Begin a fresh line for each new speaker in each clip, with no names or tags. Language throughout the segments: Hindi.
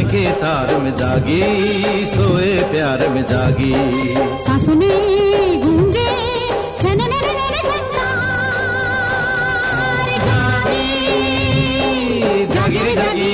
के तार में जागी, सोए प्यार में जागी।
सांसों में गूंजे
जागी रे जागी।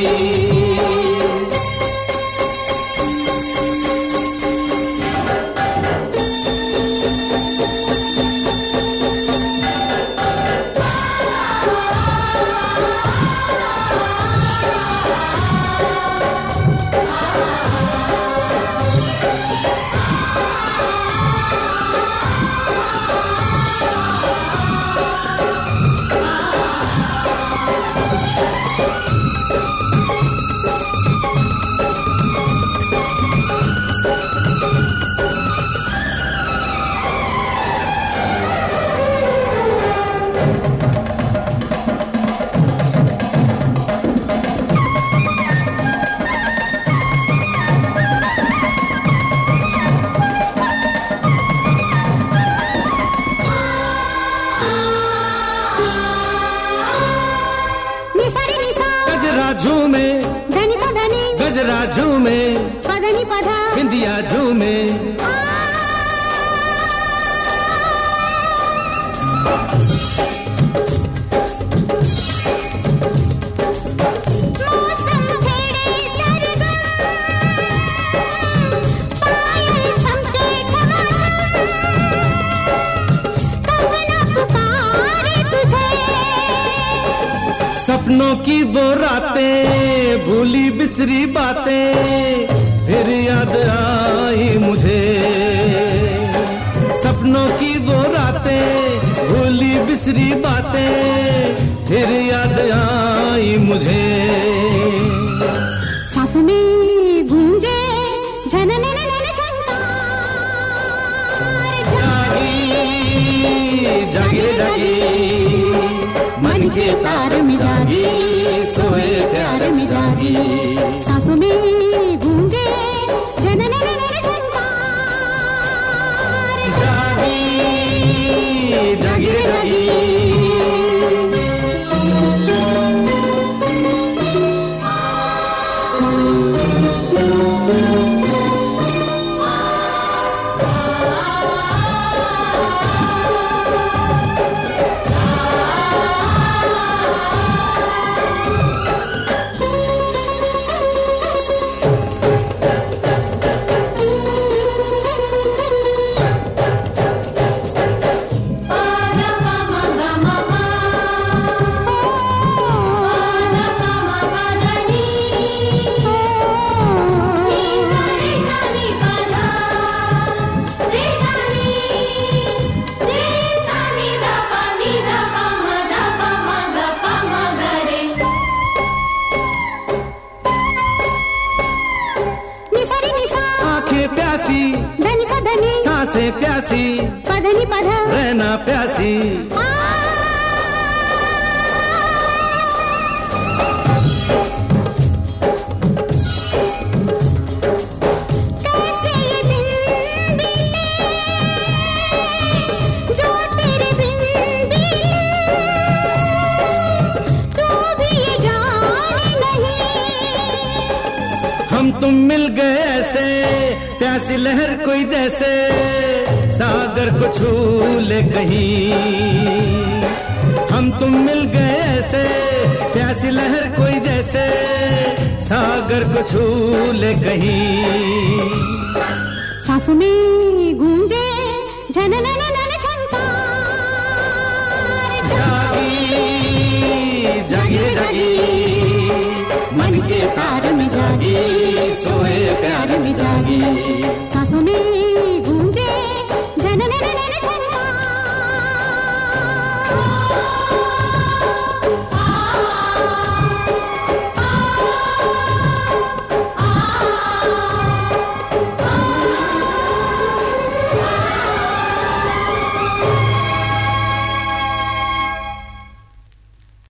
झूमे
धनी सा धनी,
गजरा झूमे
पधनी पधा,
बिंदिया झूमे।
मौसम छेड़े सरगम, पायल चमके झमाझम, कंगना पुकारे तुझे।
सपनों की वो रातें, भूली बिसरी बातें, फिर याद आई मुझे। सपनों की वो रातें, भूली बिसरी बातें, फिर याद आई मुझे।
सांसों में गूंजे झनन झनकार,
जागी जागी रे जागी, मन के तार में जागी, सोए प्यार में जागी।
सांसों में गूंजे झनन झनकार,
जागी जागी रे जागी। प्यासी
धनी सा धनी,
सांसें प्यासी,
पधनी पधा,
रहना प्यासी।
कैसे ये दिन बीते जो तेरे बिन बीते, तू भी ये जाने नहीं।
हम तुम मिल गए ऐसे, प्यासी लहर कोई जैसे, सागर को छू ले कहीं। हम तुम मिल गए ऐसे, प्यासी लहर कोई जैसे, सागर को छू ले कहीं।
सांसों में गूंजे झनन झनकार,
जागी जागी जागी।